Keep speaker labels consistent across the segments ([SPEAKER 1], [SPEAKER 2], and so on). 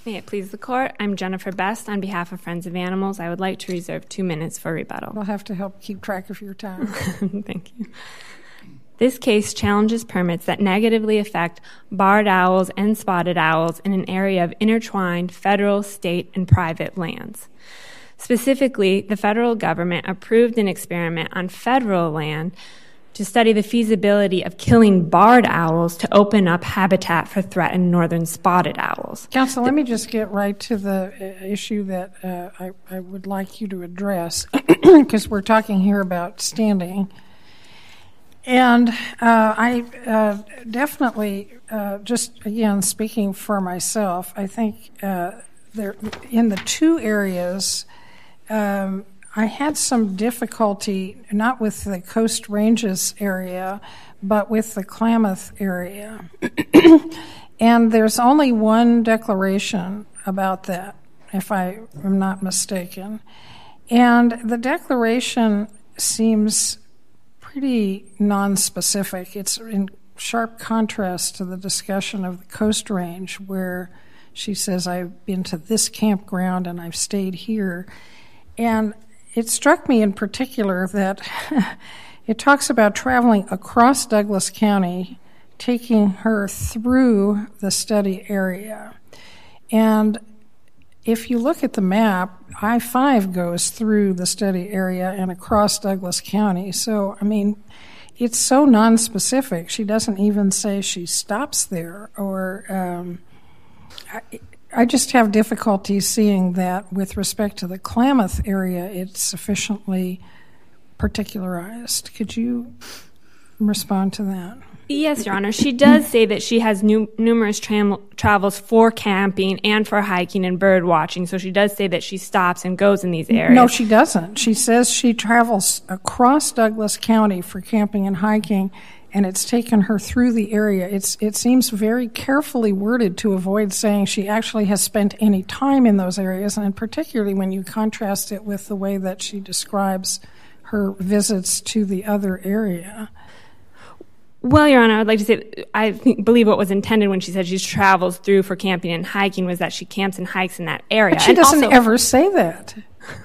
[SPEAKER 1] May it please the Court, I'm Jennifer Best. On behalf of Friends of Animals, I would like to reserve 2 minutes for rebuttal.
[SPEAKER 2] We'll have to help keep track of your time.
[SPEAKER 1] Thank you. This case challenges permits that negatively affect barred owls and spotted owls in an area of intertwined federal, state, and private lands. Specifically, the federal government approved an experiment on federal land to study the feasibility of killing barred owls to open up habitat for threatened northern spotted owls.
[SPEAKER 2] Counsel, let me just get right to the issue that I would like you to address, because we're talking here about standing. And I definitely, just again speaking for myself, I think there in the two areas, I had some difficulty, not with the Coast Ranges area, but with the Klamath area. And there's only one declaration about that, if I am not mistaken. And the declaration seems pretty nonspecific. It's in sharp contrast to the discussion of the Coast Range, where she says, I've been to this campground and I've stayed here. And it struck me in particular that it talks about traveling across Douglas County, taking her through the study area. And if you look at the map, I-5 goes through the study area and across Douglas County. So, I mean, it's so nonspecific. She doesn't even say she stops there. Or I just have difficulty seeing that with respect to the Klamath area, it's sufficiently particularized. Could you respond to that?
[SPEAKER 1] Yes, Your Honor. She does say that she has numerous travels for camping and for hiking and bird watching, so she does say that she stops and goes in these areas.
[SPEAKER 2] No, she doesn't. She says she travels across Douglas County for camping and hiking, and it's taken her through the area. It seems very carefully worded to avoid saying she actually has spent any time in those areas, and particularly when you contrast it with the way that she describes her visits to the other area.
[SPEAKER 1] Well, Your Honor, I'd like to say I believe what was intended when she said she travels through for camping and hiking was that she camps and hikes in that area.
[SPEAKER 2] But she doesn't ever say that.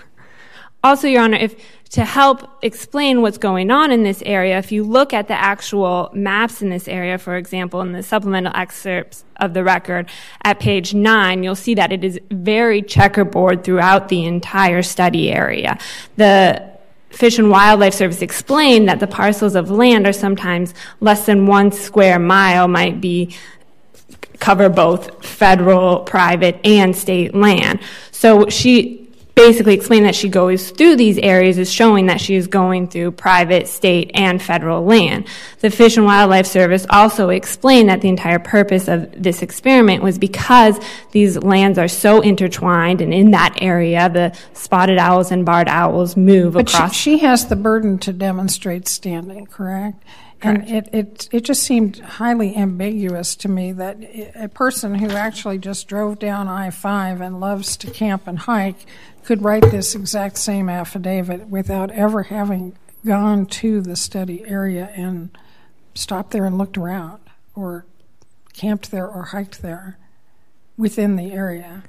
[SPEAKER 1] Also, Your Honor, to help explain what's going on in this area, if you look at the actual maps in this area, for example, in the supplemental excerpts of the record at page 9, you'll see that it is very checkerboard throughout the entire study area. The Fish and Wildlife Service explained that the parcels of land are sometimes less than 1 square mile, might be cover both federal, private, and state land. So she basically explained that she goes through these areas is showing that she is going through private, state, and federal land. The Fish and Wildlife Service also explained that the entire purpose of this experiment was because these lands are so intertwined, and in that area the spotted owls and barred owls move across.
[SPEAKER 2] But she has the burden to demonstrate standing, correct?
[SPEAKER 1] Correct.
[SPEAKER 2] And it just seemed highly ambiguous to me that a person who actually just drove down I-5 and loves to camp and hike could write this exact same affidavit without ever having gone to the study area and stopped there and looked around or camped there or hiked there within the area.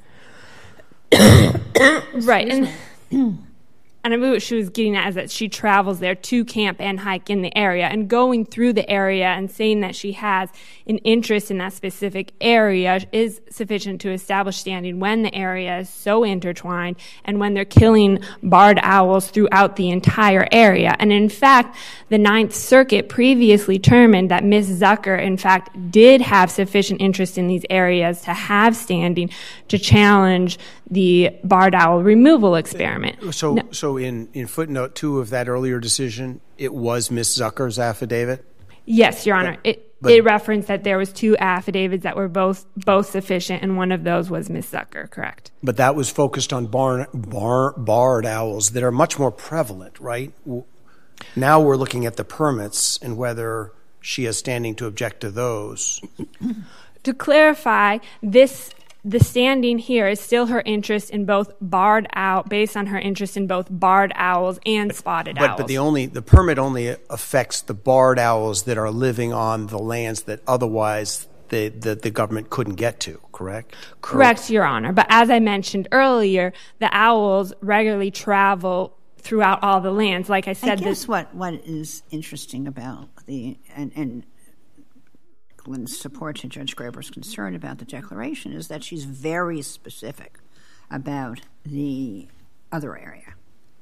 [SPEAKER 1] Right. And I believe what she was getting at is that she travels there to camp and hike in the area, and going through the area and saying that she has an interest in that specific area is sufficient to establish standing when the area is so intertwined and when they're killing barred owls throughout the entire area. And in fact, the Ninth Circuit previously determined that Ms. Zucker, in fact, did have sufficient interest in these areas to have standing to challenge the barred owl removal experiment.
[SPEAKER 3] So in footnote 2 of that earlier decision, it was Ms. Zucker's affidavit?
[SPEAKER 1] Yes, Your Honor. It referenced that there was 2 affidavits that were both sufficient, and one of those was Ms. Zucker, correct?
[SPEAKER 3] But that was focused on barred owls that are much more prevalent, right? Now we're looking at the permits and whether she is standing to object to those.
[SPEAKER 1] To clarify, the standing here is still her interest in both based on her interest in both barred owls and spotted owls.
[SPEAKER 3] But the permit only affects the barred owls that are living on the lands that otherwise the government couldn't get to, correct?
[SPEAKER 1] Correct, Your Honor. But as I mentioned earlier, the owls regularly travel throughout all the lands. Like I said,
[SPEAKER 4] I guess what is interesting about and in support to Judge Graber's concern about the declaration is that she's very specific about the other area.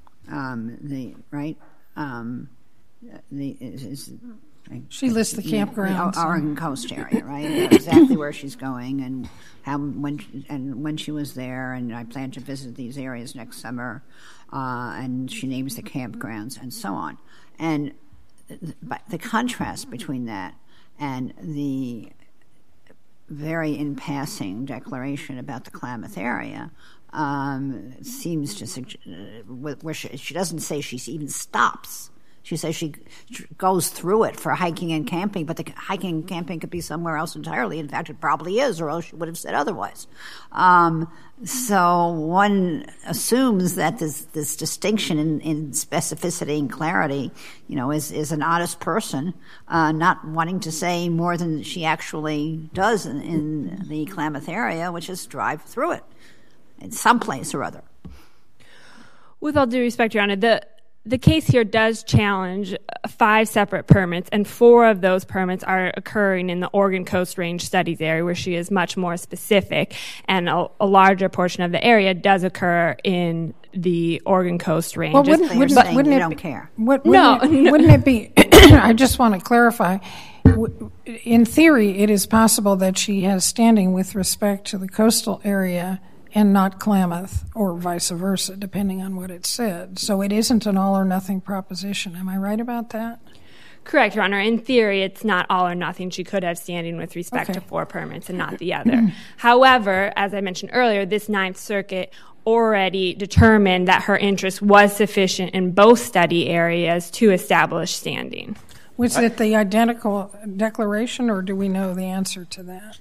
[SPEAKER 2] She lists the campgrounds,
[SPEAKER 4] the Oregon coast area, right? Exactly where she's going and when she was there, and I plan to visit these areas next summer, and she names the campgrounds and so on. And the contrast between that and the very in passing declaration about the Klamath area seems to suggest, where she doesn't say she even stops. She says she goes through it for hiking and camping, but the hiking and camping could be somewhere else entirely. In fact, it probably is, or else she would have said otherwise. So one assumes that this distinction in specificity and clarity, is an honest person, not wanting to say more than she actually does in the Klamath area, which is drive through it in some place or other.
[SPEAKER 1] With all due respect, Your Honor, the case here does challenge 5 separate permits, and 4 of those permits are occurring in the Oregon Coast Range Studies area, where she is much more specific, and a larger portion of the area does occur in the Oregon Coast Range.
[SPEAKER 4] Well, wouldn't it don't care?
[SPEAKER 2] Wouldn't it be? I just want to clarify. In theory, it is possible that she has standing with respect to the coastal area and not Klamath, or vice versa, depending on what it said. So it isn't an all-or-nothing proposition. Am I right about that?
[SPEAKER 1] Correct, Your Honor. In theory, it's not all or nothing. She could have standing with respect to 4 permits and not the other. However, as I mentioned earlier, this Ninth Circuit already determined that her interest was sufficient in both study areas to establish standing.
[SPEAKER 2] Was it the identical declaration, or do we know the answer to that?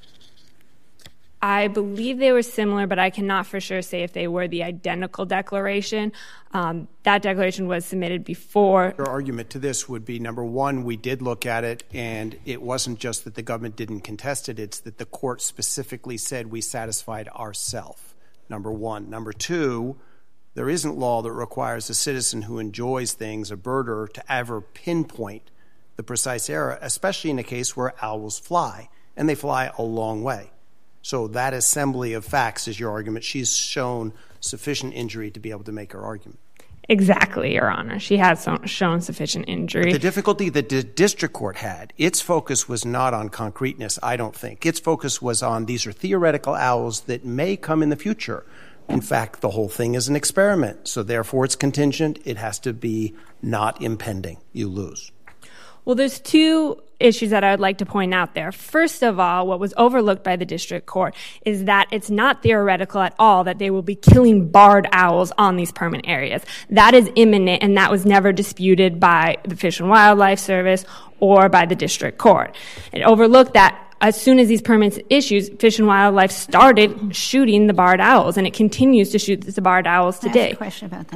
[SPEAKER 1] I believe they were similar, but I cannot for sure say if they were the identical declaration. That declaration was submitted before.
[SPEAKER 3] Your argument to this would be, number one, we did look at it, and it wasn't just that the government didn't contest it, it's that the court specifically said we satisfied ourselves, number one. Number two, there isn't law that requires a citizen who enjoys things, a birder, to ever pinpoint the precise area, especially in a case where owls fly, and they fly a long way. So that assembly of facts is your argument. She's shown sufficient injury to be able to make her argument.
[SPEAKER 1] Exactly, Your Honor. She has shown sufficient injury.
[SPEAKER 3] But the difficulty that the district court had, its focus was not on concreteness, I don't think. Its focus was on these are theoretical owls that may come in the future. In fact, the whole thing is an experiment. So therefore, it's contingent. It has to be not impending. You lose.
[SPEAKER 1] Well, there's 2 issues that I would like to point out there. First of all, what was overlooked by the district court is that it's not theoretical at all that they will be killing barred owls on these permit areas. That is imminent, and that was never disputed by the Fish and Wildlife Service or by the district court. It overlooked that as soon as these permits issued, Fish and Wildlife started shooting the barred owls, and it continues to shoot the barred owls today.
[SPEAKER 4] I have a question about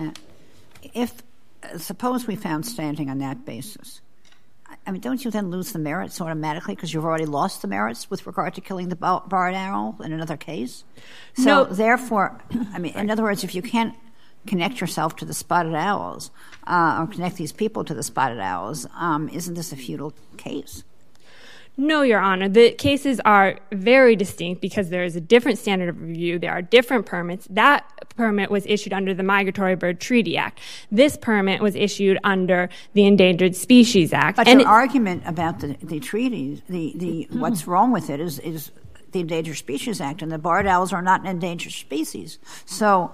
[SPEAKER 4] that. Suppose we found standing on that basis, don't you then lose the merits automatically because you've already lost the merits with regard to killing the barred owl in another case? So therefore, in other words, if you can't connect yourself to the spotted owls or connect these people to the spotted owls, isn't this a futile case?
[SPEAKER 1] No, Your Honor. The cases are very distinct because there is a different standard of review. There are different permits. That permit was issued under the Migratory Bird Treaty Act. This permit was issued under the Endangered Species Act.
[SPEAKER 4] But your argument about the treaties, what's wrong with it is the Endangered Species Act, and the barred owls are not an endangered species. So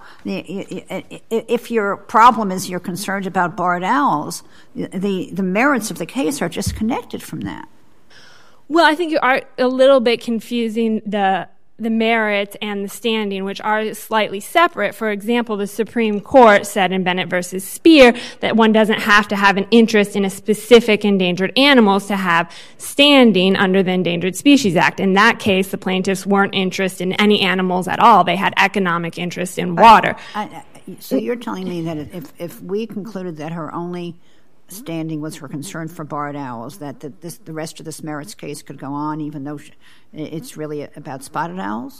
[SPEAKER 4] if your problem is you're concerned about barred owls, the merits of the case are disconnected from that.
[SPEAKER 1] Well, I think you are a little bit confusing the merits and the standing, which are slightly separate. For example, the Supreme Court said in Bennett v. Speer that one doesn't have to have an interest in a specific endangered animals to have standing under the Endangered Species Act. In that case, the plaintiffs weren't interested in any animals at all. They had economic interest in water.
[SPEAKER 4] So you're telling me that if we concluded that her only standing was her concern for barred owls, that the rest of this merits case could go on even though it's really about spotted owls?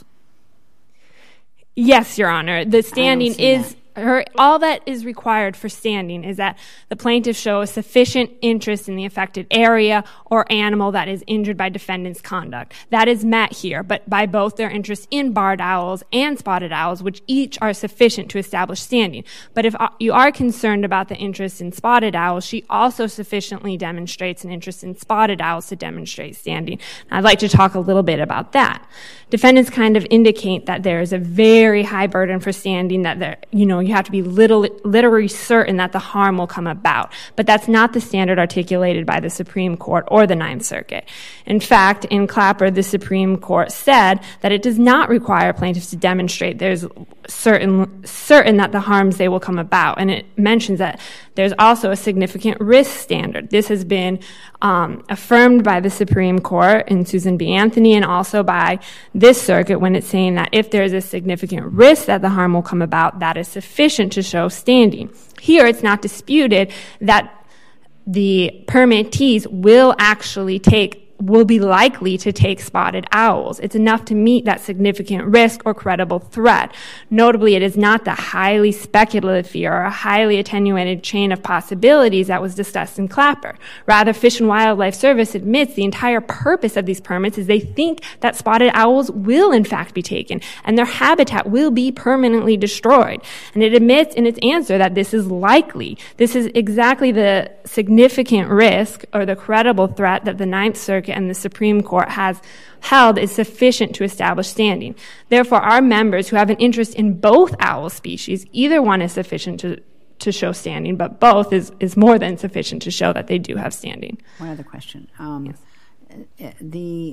[SPEAKER 1] Yes, Your Honor. The standing is all that is required for standing is that the plaintiff show a sufficient interest in the affected area or animal that is injured by defendant's conduct. That is met here, but by both their interest in barred owls and spotted owls, which each are sufficient to establish standing. But if you are concerned about the interest in spotted owls, she also sufficiently demonstrates an interest in spotted owls to demonstrate standing. I'd like to talk a little bit about that. Defendants kind of indicate that there is a very high burden for standing, that you have to be literally certain that the harm will come about. But that's not the standard articulated by the Supreme Court or the Ninth Circuit. In fact, in Clapper, the Supreme Court said that it does not require plaintiffs to demonstrate there's certain that the harms they will come about. And it mentions that there's also a significant risk standard. This has been affirmed by the Supreme Court in Susan B. Anthony and also by this circuit when it's saying that if there's a significant risk that the harm will come about, that is sufficient to show standing. Here, it's not disputed that the permittees will be likely to take spotted owls. It's enough to meet that significant risk or credible threat. Notably, it is not the highly speculative fear or a highly attenuated chain of possibilities that was discussed in Clapper. Rather, Fish and Wildlife Service admits the entire purpose of these permits is they think that spotted owls will in fact be taken and their habitat will be permanently destroyed. And it admits in its answer that this is likely. This is exactly the significant risk or the credible threat that the Ninth Circuit and the Supreme Court has held is sufficient to establish standing. Therefore, our members who have an interest in both owl species, either one is sufficient to show standing, but both is more than sufficient to show that they do have standing.
[SPEAKER 4] One other question.
[SPEAKER 1] Yes.
[SPEAKER 4] The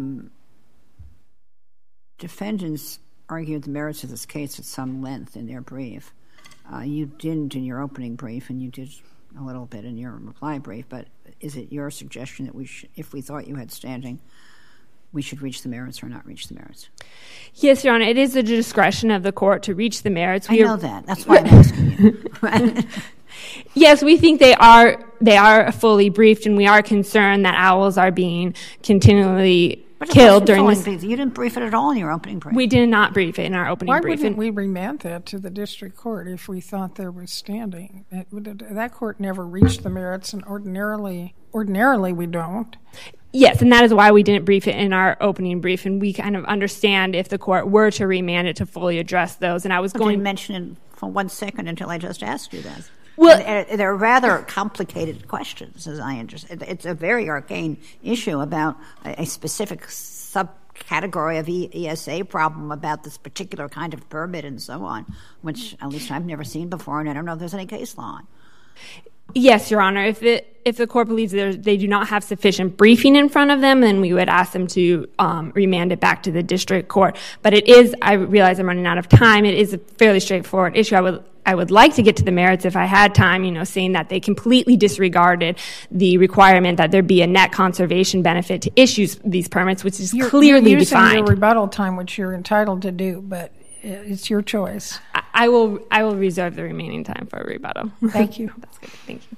[SPEAKER 4] defendants argued the merits of this case at some length in their brief. You didn't in your opening brief, and you did a little bit in your reply brief, but is it your suggestion that if we thought you had standing, we should reach the merits or not reach the merits?
[SPEAKER 1] Yes, Your Honor, it is the discretion of the court to reach the merits.
[SPEAKER 4] I know that. That's why I'm asking you.
[SPEAKER 1] Yes, we think they are fully briefed, and we are concerned that owls are being continually killed during this.
[SPEAKER 4] You didn't brief it at all in your opening brief.
[SPEAKER 1] We did not brief it in our opening brief.
[SPEAKER 2] Why wouldn't we remand that to the district court if we thought there was standing? That court never reached the merits, and ordinarily we don't.
[SPEAKER 1] Yes, and that is why we didn't brief it in our opening brief, and we kind of understand if the court were to remand it to fully address those. And I was going to mention
[SPEAKER 4] it for 1 second until I just asked you that.
[SPEAKER 1] Well,
[SPEAKER 4] they're rather complicated questions, as I understand. It's a very arcane issue about a specific subcategory of ESA problem about this particular kind of permit and so on, which at least I've never seen before, and I don't know if there's any case law on.
[SPEAKER 1] Yes, Your Honor. If the court believes they do not have sufficient briefing in front of them, then we would ask them to remand it back to the district court. But it is, I realize I'm running out of time, it is a fairly straightforward issue. I would like to get to the merits if I had time, saying that they completely disregarded the requirement that there be a net conservation benefit to issue these permits, which is clearly
[SPEAKER 2] you're
[SPEAKER 1] defined.
[SPEAKER 2] Using your rebuttal time, which you're entitled to do, but it's your choice.
[SPEAKER 1] I will reserve the remaining time for a rebuttal.
[SPEAKER 2] Thank you.
[SPEAKER 1] That's good. Thank you.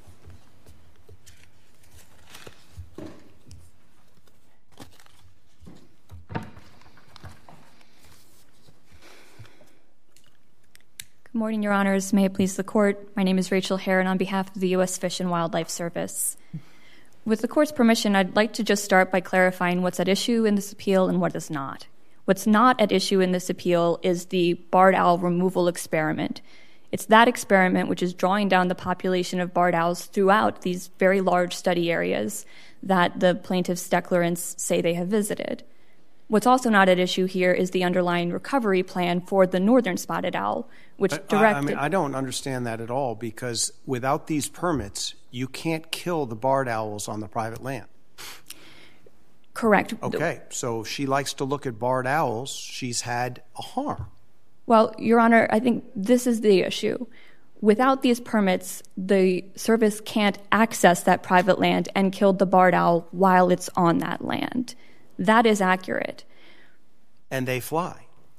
[SPEAKER 5] Good morning, Your Honors. May it please the Court. My name is Rachel Heron on behalf of the U.S. Fish and Wildlife Service. With the Court's permission, I'd like to just start by clarifying what's at issue in this appeal and what is not. What's not at issue in this appeal is the barred owl removal experiment. It's that experiment which is drawing down the population of barred owls throughout these very large study areas that the plaintiff's declarants say they have visited. What's also not at issue here is the underlying recovery plan for the northern spotted owl, which directed...
[SPEAKER 3] I don't understand that at all, because without these permits, you can't kill the barred owls on the private land.
[SPEAKER 5] Correct.
[SPEAKER 3] Okay, so she likes to look at barred owls. She's had a harm.
[SPEAKER 5] Well, Your Honor, I think this is the issue. Without these permits, the service can't access that private land and kill the barred owl while it's on that land. That is accurate.
[SPEAKER 3] And they fly.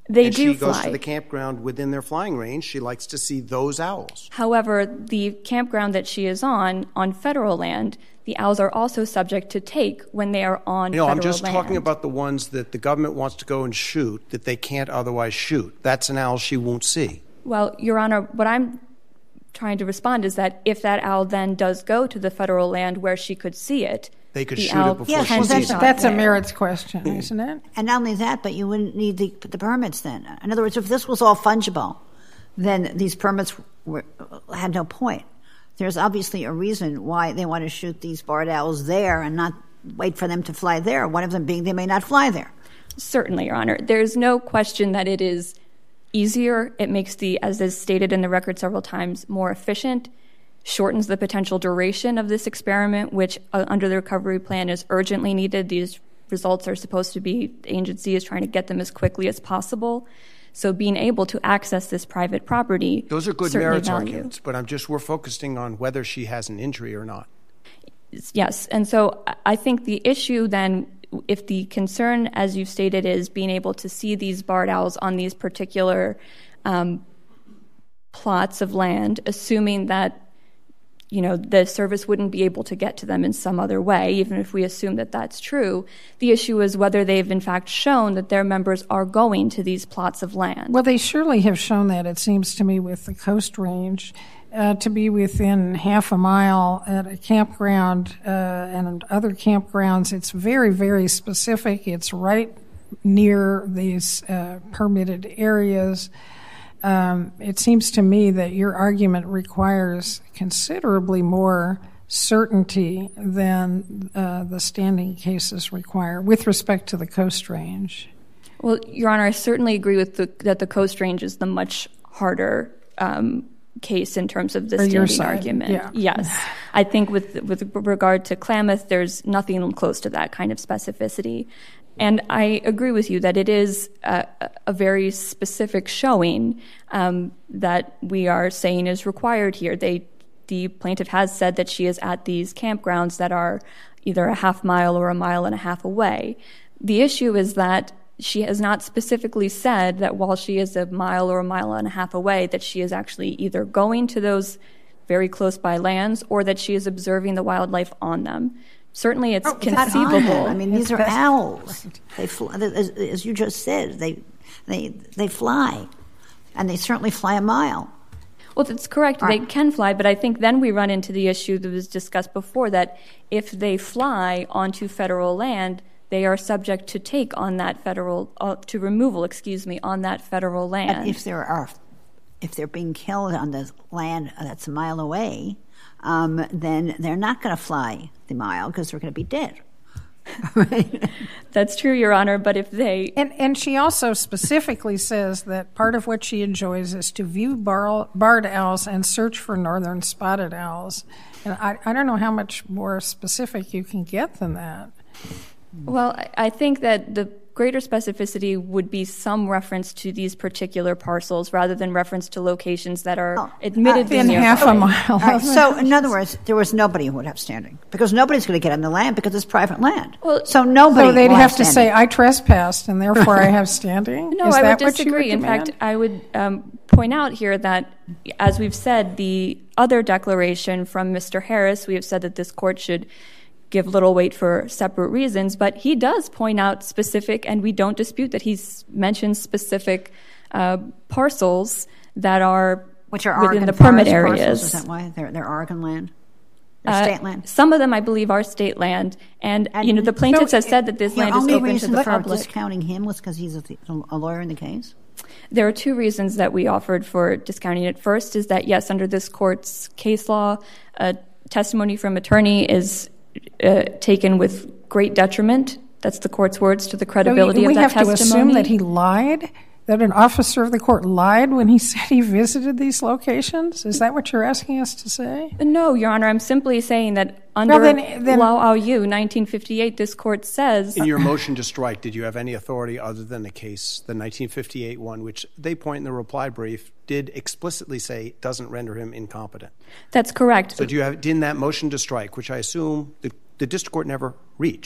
[SPEAKER 3] She goes to the campground within their flying range. She likes to see those owls.
[SPEAKER 5] However, the campground that she is on federal land, the owls are also subject to take when they are on federal land.
[SPEAKER 3] I'm just talking about the ones that the government wants to go and shoot that they can't otherwise shoot. That's an owl she won't see.
[SPEAKER 5] Well, Your Honor, what I'm trying to respond is that if that owl then does go to the federal land where she could see it,
[SPEAKER 3] they could shoot it before she sees it.
[SPEAKER 2] That's a merits question, isn't it?
[SPEAKER 4] And not only that, but you wouldn't need the permits then. In other words, if this was all fungible, then these permits had no point. There's obviously a reason why they want to shoot these barred owls there and not wait for them to fly there, one of them being they may not fly there.
[SPEAKER 5] Certainly, Your Honor. There's no question that it is easier. It makes as is stated in the record several times, more efficient, shortens the potential duration of this experiment, which under the recovery plan is urgently needed. These results are supposed to be, the agency is trying to get them as quickly as possible. So being able to access this private property,
[SPEAKER 3] those are good merits arguments, but we're focusing on whether she has an injury or not.
[SPEAKER 5] Yes, and so I think the issue then, if the concern, as you've stated, is being able to see these barred owls on these particular plots of land, assuming that the service wouldn't be able to get to them in some other way, even if we assume that that's true. The issue is whether they've in fact shown that their members are going to these plots of land.
[SPEAKER 2] Well, they surely have shown that, it seems to me, with the Coast Range, to be within half a mile at a campground and other campgrounds. It's very, very specific. It's right near these permitted areas. It seems to me that your argument requires considerably more certainty than the standing cases require with respect to the Coast Range.
[SPEAKER 5] Well, Your Honor, I certainly agree with that the Coast Range is the much harder case in terms of the standing argument.
[SPEAKER 2] Yeah.
[SPEAKER 5] Yes. I think with regard to Klamath, there's nothing close to that kind of specificity. And I agree with you that it is a very specific showing that we are saying is required here. The plaintiff has said that she is at these campgrounds that are either a half mile or a mile and a half away. The issue is that she has not specifically said that while she is a mile or a mile and a half away, that she is actually either going to those very close by lands or that she is observing the wildlife on them. Certainly it's conceivable.
[SPEAKER 4] I mean, these are owls. They fly, as you just said, they fly, and they certainly fly a mile.
[SPEAKER 5] Well, that's correct. They can fly, but I think then we run into the issue that was discussed before, that if they fly onto federal land, they are subject to take on that to removal, on that federal land.
[SPEAKER 4] And if they're being killed on the land that's a mile away, then they're not going to fly the mile because they're going to be dead. Right?
[SPEAKER 5] That's true, Your Honor, but if they...
[SPEAKER 2] And she also specifically says that part of what she enjoys is to view barred owls and search for northern spotted owls. And I don't know how much more specific you can get than that.
[SPEAKER 5] Well, I think that the greater specificity would be some reference to these particular parcels rather than reference to locations that are admittedly
[SPEAKER 2] in
[SPEAKER 5] nearby.
[SPEAKER 2] half a mile.
[SPEAKER 4] Right. So, in other words, there was nobody who would have standing because nobody's going to get on the land because it's private land.
[SPEAKER 5] Well,
[SPEAKER 4] so nobody.
[SPEAKER 2] So they'd
[SPEAKER 4] will
[SPEAKER 2] have to
[SPEAKER 4] standing.
[SPEAKER 2] say, "I trespassed, and therefore I have standing."
[SPEAKER 5] No,
[SPEAKER 2] Is
[SPEAKER 5] I
[SPEAKER 2] that
[SPEAKER 5] would disagree. In fact, I would point out here that, as we've said, the other declaration from Mr. Harris, we have said that this court should give little weight for separate reasons, but he does point out specific, and we don't dispute that he's mentioned specific parcels that are
[SPEAKER 4] which are
[SPEAKER 5] within
[SPEAKER 4] Oregon
[SPEAKER 5] the permit areas.
[SPEAKER 4] Parcels, is that why they're Oregon land? They're state land.
[SPEAKER 5] Some of them, I believe, are state land, and the plaintiffs have said that this land is open to the public.
[SPEAKER 4] The only reason for discounting him was because he's a lawyer in the case.
[SPEAKER 5] There are two reasons that we offered for discounting it. First is that, yes, under this court's case law, testimony from attorney is taken with great detriment. That's the court's words to the credibility of that testimony.
[SPEAKER 2] We have to assume that he lied, that an officer of the court lied when he said he visited these locations? Is that what you're asking us to say?
[SPEAKER 5] No, Your Honor. I'm simply saying that under Law OU 1958, this court says...
[SPEAKER 3] In your motion to strike, did you have any authority other than the case, the 1958 one, which they point in the reply brief, did explicitly say doesn't render him incompetent?
[SPEAKER 5] That's correct.
[SPEAKER 3] So do you have in that motion to strike, which I assume the district court never reached?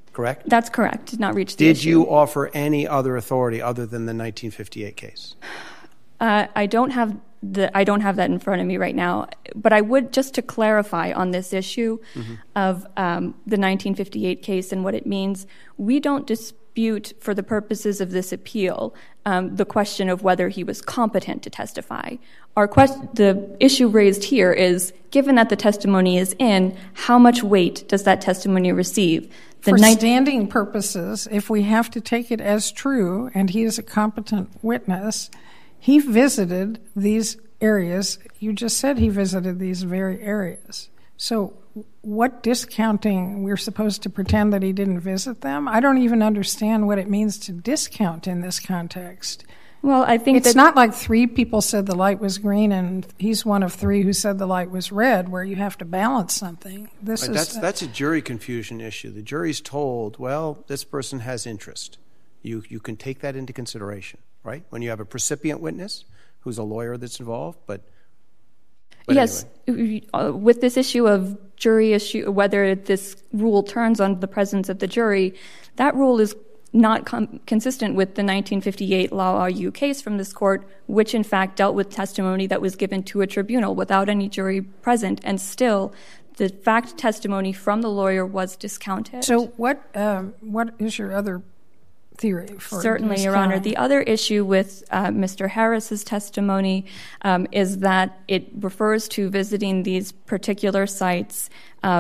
[SPEAKER 3] correct?
[SPEAKER 5] That's correct. Did not reach the
[SPEAKER 3] Did
[SPEAKER 5] issue.
[SPEAKER 3] you offer any other authority other than the 1958 case?
[SPEAKER 5] I don't have that in front of me right now, but I would, just to clarify on this issue of the 1958 case and what it means, we don't dispute for the purposes of this appeal the question of whether he was competent to testify. The issue raised here is, given that the testimony is in, how much weight does that testimony receive?
[SPEAKER 2] For standing purposes, if we have to take it as true and he is a competent witness, he visited these areas. You just said he visited these very areas. So what discounting? We're supposed to pretend that he didn't visit them? I don't even understand what it means to discount in this context.
[SPEAKER 5] Well, I think
[SPEAKER 2] it's not like 3 people said the light was green and he's one of 3 who said the light was red, where you have to balance something.
[SPEAKER 3] That's a jury confusion issue. The jury's told, well, this person has interest. You can take that into consideration, right? When you have a precipient witness who's a lawyer that's involved, but
[SPEAKER 5] yes,
[SPEAKER 3] anyway.
[SPEAKER 5] With this issue of jury issue, whether this rule turns on the presence of the jury, that rule is not consistent with the 1958 Law RU case from this court, which in fact dealt with testimony that was given to a tribunal without any jury present, and still the fact testimony from the lawyer was discounted.
[SPEAKER 2] So what is your other theory for
[SPEAKER 5] Certainly, Your Honor. The other issue with Mr. Harris's testimony is that it refers to visiting these particular sites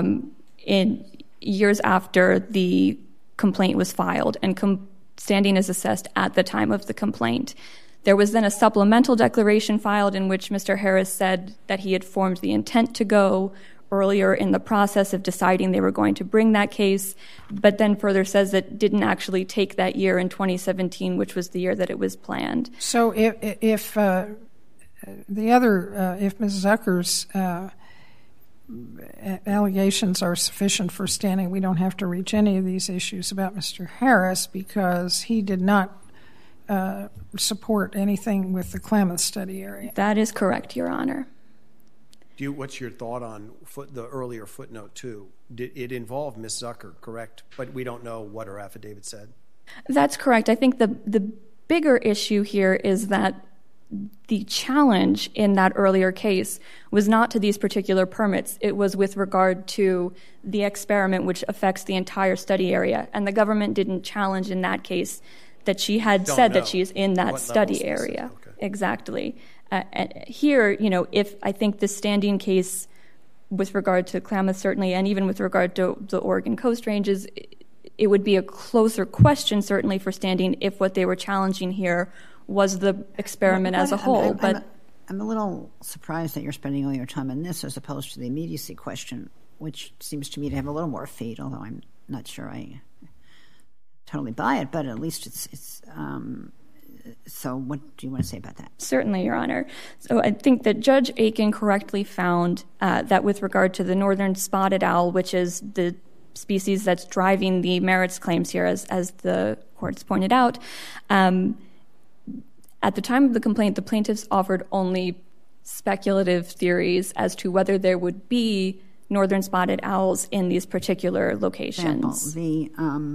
[SPEAKER 5] in years after the complaint was filed and standing is assessed at the time of the complaint. There was then a supplemental declaration filed in which Mr. Harris said that he had formed the intent to go earlier in the process of deciding they were going to bring that case, but then further says that didn't actually take that year in 2017, which was the year that it was planned.
[SPEAKER 2] So if Ms. Zucker's allegations are sufficient for standing, we don't have to reach any of these issues about Mr. Harris because he did not support anything with the Klamath study area.
[SPEAKER 5] That is correct, Your Honor.
[SPEAKER 3] What's your thought on the earlier footnote 2? It involved Ms. Zucker, correct? But we don't know what her affidavit said.
[SPEAKER 5] That's correct. I think the bigger issue here is that the challenge in that earlier case was not to these particular permits. It was with regard to the experiment which affects the entire study area. And the government didn't challenge in that case that she had said that she's in that study area. Okay. Exactly. Here, if I think the standing case with regard to Klamath certainly, and even with regard to the Oregon Coast Ranges, it would be a closer question certainly for standing if what they were challenging here was the experiment as a whole.
[SPEAKER 4] I'm a little surprised that you're spending all your time on this as opposed to the immediacy question, which seems to me to have a little more feet, although I'm not sure I totally buy it, but at least it's so what do you want to say about that?
[SPEAKER 5] Certainly, Your Honor. So I think that Judge Aiken correctly found that with regard to the northern spotted owl, which is the species that's driving the merits claims here, as the courts pointed out, at the time of the complaint, the plaintiffs offered only speculative theories as to whether there would be northern spotted owls in these particular locations.
[SPEAKER 4] The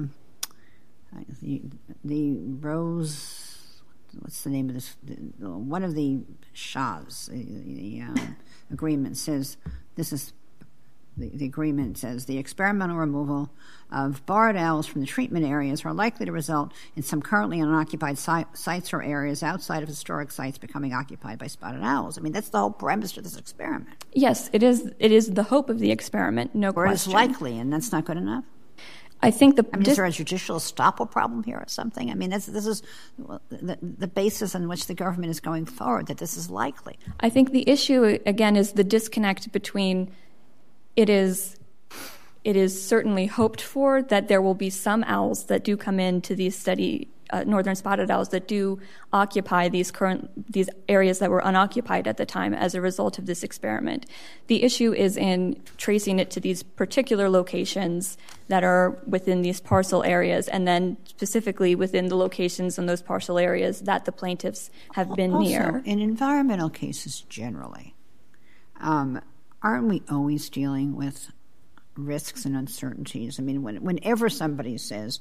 [SPEAKER 4] rose... What's the name of this? One of the SHAs, the agreement says, this is, the agreement says, the experimental removal of barred owls from the treatment areas are likely to result in some currently unoccupied sites or areas outside of historic sites becoming occupied by spotted owls. I mean, that's the whole premise to this experiment.
[SPEAKER 5] Yes, it is the hope of the experiment, no question.
[SPEAKER 4] Or it's likely, and that's not good enough?
[SPEAKER 5] I think
[SPEAKER 4] is there a judicial estoppel problem here or something? I mean, this is the basis on which the government is going forward, that this is likely.
[SPEAKER 5] I think the issue, again, is the disconnect between it is certainly hoped for that there will be some owls that do come into these northern spotted owls that do occupy these areas that were unoccupied at the time as a result of this experiment. The issue is in tracing it to these particular locations that are within these parcel areas, and then specifically within the locations in those parcel areas that the plaintiffs have been near.
[SPEAKER 4] In environmental cases generally, aren't we always dealing with risks and uncertainties. I mean, whenever somebody says,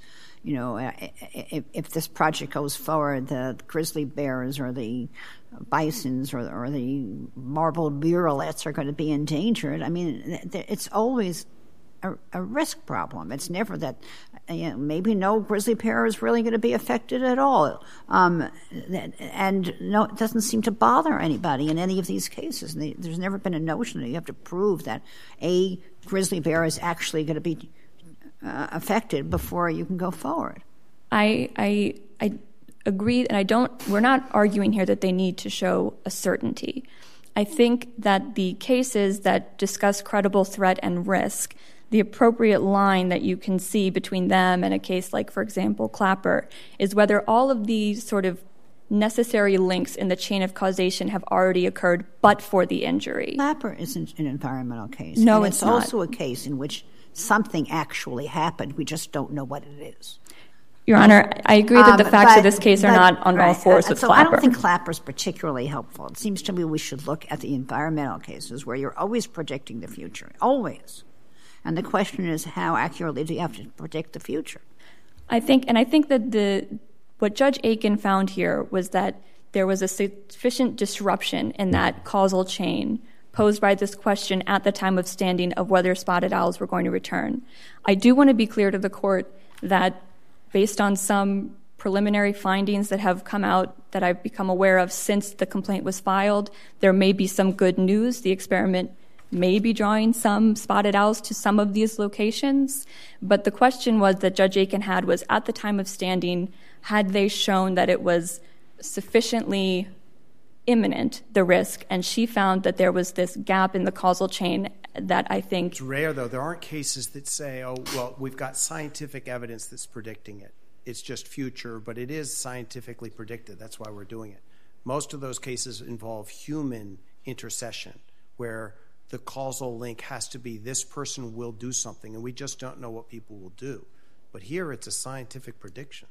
[SPEAKER 4] if this project goes forward, the grizzly bears or the bisons or the marbled murrelets are going to be endangered, I mean, it's always a risk problem. It's never that maybe no grizzly bear is really going to be affected at all. And no, it doesn't seem to bother anybody in any of these cases. There's never been a notion that you have to prove that a grizzly bear is actually going to be affected before you can go forward.
[SPEAKER 5] I agree, and we're not arguing here that they need to show a certainty. I think that the cases that discuss credible threat and risk, the appropriate line that you can see between them and a case like, for example, Clapper, is whether all of these sort of necessary links in the chain of causation have already occurred but for the injury.
[SPEAKER 4] Clapper isn't an environmental case.
[SPEAKER 5] No,
[SPEAKER 4] it's
[SPEAKER 5] not.
[SPEAKER 4] Also a case in which something actually happened. We just don't know what it is.
[SPEAKER 5] Your Honor, I agree that the facts of this case are not on all fours with Clapper.
[SPEAKER 4] I don't think Clapper's particularly helpful. It seems to me we should look at the environmental cases where you're always predicting the future, always. And the question is, how accurately do you have to predict the future?
[SPEAKER 5] I think that what Judge Aiken found here was that there was a sufficient disruption in that causal chain posed by this question at the time of standing of whether spotted owls were going to return. I do want to be clear to the court that based on some preliminary findings that have come out that I've become aware of since the complaint was filed, there may be some good news. The experiment may be drawing some spotted owls to some of these locations. But the question was that Judge Aiken had was, at the time of standing, had they shown that it was sufficiently imminent, the risk? And she found that there was this gap in the causal chain that I think...
[SPEAKER 3] It's rare, though. There aren't cases that say, oh, well, we've got scientific evidence that's predicting it. It's just future, but it is scientifically predicted. That's why we're doing it. Most of those cases involve human intercession, where the causal link has to be this person will do something, and we just don't know what people will do. But here it's a scientific prediction.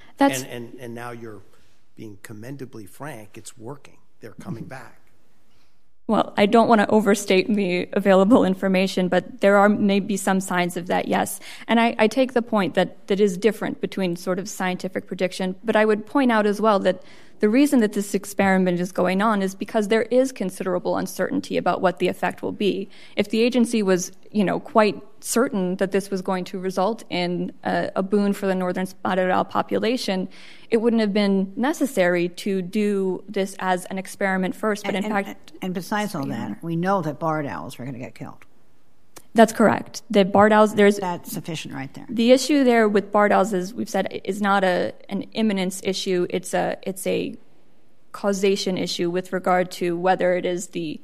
[SPEAKER 3] And now you're being commendably frank. It's working. They're coming back.
[SPEAKER 5] Well, I don't want to overstate the available information, but there are maybe some signs of that, yes. And I take the point that is different between sort of scientific prediction, but I would point out as well that the reason that this experiment is going on is because there is considerable uncertainty about what the effect will be. If the agency was, quite certain that this was going to result in a boon for the northern spotted owl population, it wouldn't have been necessary to do this as an experiment first. But
[SPEAKER 4] and besides all that, we know that barred owls are going to get killed.
[SPEAKER 5] That's correct. The barred owls,
[SPEAKER 4] that's sufficient right there.
[SPEAKER 5] The issue there with barred owls, as we've said, is not an imminence issue. It's a causation issue with regard to whether it is the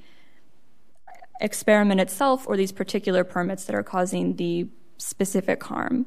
[SPEAKER 5] experiment itself or these particular permits that are causing the specific harm.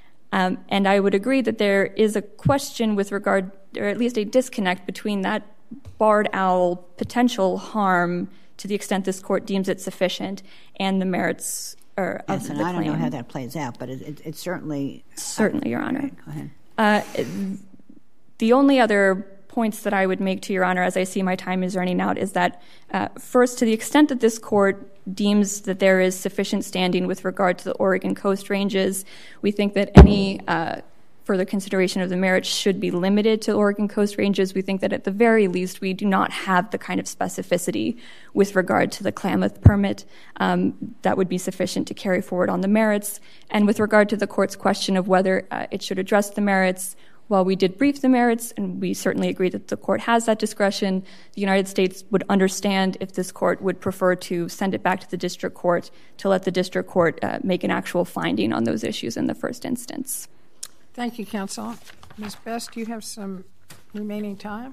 [SPEAKER 5] And I would agree that there is a question with regard, or at least a disconnect between that barred owl potential harm to the extent this court deems it sufficient and the merits of the claim.
[SPEAKER 4] I don't know how that plays out, but it certainly...
[SPEAKER 5] Certainly, Your Honor.
[SPEAKER 4] Go ahead.
[SPEAKER 5] The only other points that I would make to Your Honor, as I see my time is running out, is that first, to the extent that this court deems that there is sufficient standing with regard to the Oregon Coast Ranges, we think that any further consideration of the merits should be limited to Oregon Coast Ranges. We think that at the very least we do not have the kind of specificity with regard to the Klamath permit that would be sufficient to carry forward on the merits. And with regard to the court's question of whether it should address the merits, while we did brief the merits, and we certainly agree that the court has that discretion, the United States would understand if this court would prefer to send it back to the district court to let the district court make an actual finding on those issues in the first instance.
[SPEAKER 2] Thank you, counsel. Ms. Best, do you have some remaining time?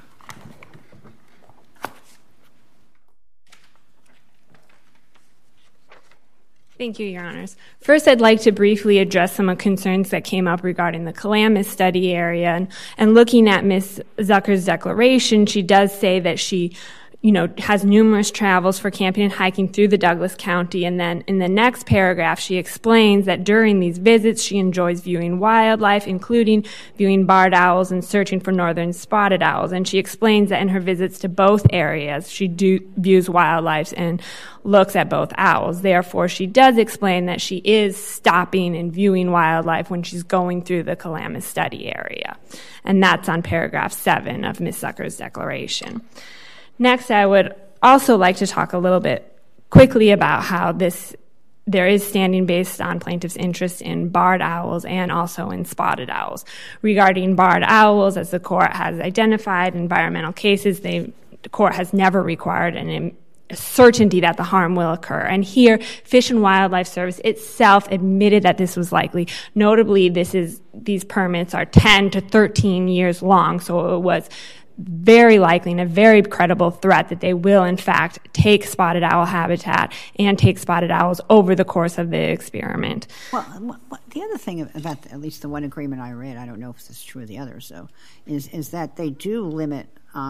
[SPEAKER 1] Thank you, Your Honors. First, I'd like to briefly address some of the concerns that came up regarding the Klamath study area. And looking at Ms. Zucker's declaration, she does say that she has numerous travels for camping and hiking through the Douglas County. And then in the next paragraph, she explains that during these visits, she enjoys viewing wildlife, including viewing barred owls and searching for northern spotted owls. And she explains that in her visits to both areas, she views wildlife and looks at both owls. Therefore, she does explain that she is stopping and viewing wildlife when she's going through the Klamath study area. And that's on paragraph 7 of Ms. Zucker's declaration. Next, I would also like to talk a little bit quickly about how there is standing based on plaintiff's interest in barred owls and also in spotted owls. Regarding barred owls, as the court has identified in environmental cases, the court has never required a certainty that the harm will occur. And here, Fish and Wildlife Service itself admitted that this was likely. Notably, these permits are 10 to 13 years long, so it was very likely and a very credible threat that they will, in fact, take spotted owl habitat and take spotted owls over the course of the experiment.
[SPEAKER 4] Well, the other thing about at least the one agreement I read, I don't know if this is true of the others, though, is that they do limit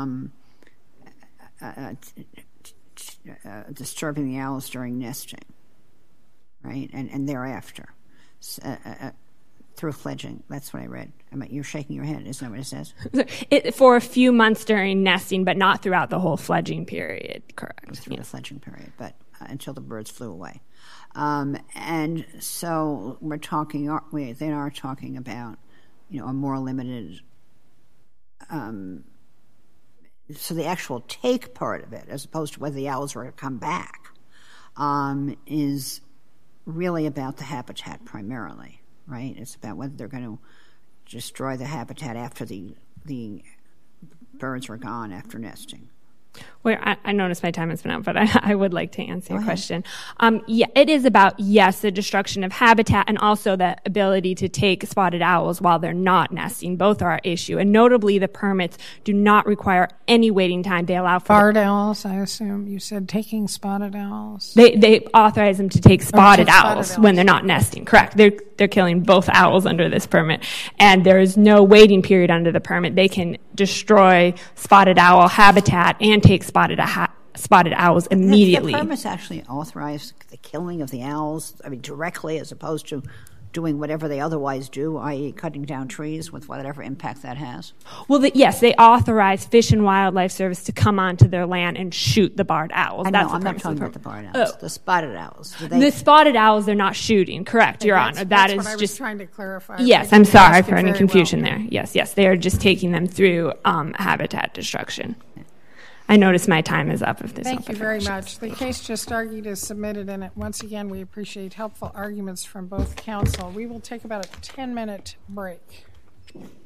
[SPEAKER 4] disturbing the owls during nesting, right, and thereafter. Through fledging. That's what I read. You're shaking your head. Isn't that what it says?
[SPEAKER 1] For a few months during nesting, but not throughout the whole fledging period. Correct.
[SPEAKER 4] Through the fledging period, but until the birds flew away. And so they are talking about, a more limited. So the actual take part of it, as opposed to whether the owls were going to come back, is really about the habitat primarily. Right? It's about whether they're going to destroy the habitat after the birds are gone after nesting.
[SPEAKER 1] Well, I noticed my time has been up, but I would like to answer your question. It is about, yes, the destruction of habitat and also the ability to take spotted owls while they're not nesting. Both are our issue. And notably, the permits do not require any waiting time. They allow for
[SPEAKER 2] barred owls, I assume. You said taking spotted owls.
[SPEAKER 1] They authorize them to take spotted owls when they're not nesting. Correct. They're killing both owls under this permit. And there is no waiting period under the permit. They can destroy spotted owl habitat and take spotted owls immediately.
[SPEAKER 4] The permits actually authorize the killing of the owls, directly, as opposed to doing whatever they otherwise do, i.e. cutting down trees with whatever impact that has?
[SPEAKER 1] Well, yes, they authorize Fish and Wildlife Service to come onto their land and shoot the barred owls.
[SPEAKER 4] I'm not talking about the barred owls. The spotted owls.
[SPEAKER 1] The spotted owls, they're not shooting. Correct, Your Honor.
[SPEAKER 2] That's what I was trying to clarify.
[SPEAKER 1] Yes, I'm sorry for any confusion there. Yes, they are just taking them through habitat destruction. I notice my time is up.
[SPEAKER 2] Thank you very much. The case just argued is submitted, and once again, we appreciate helpful arguments from both counsel. We will take about a 10-minute break.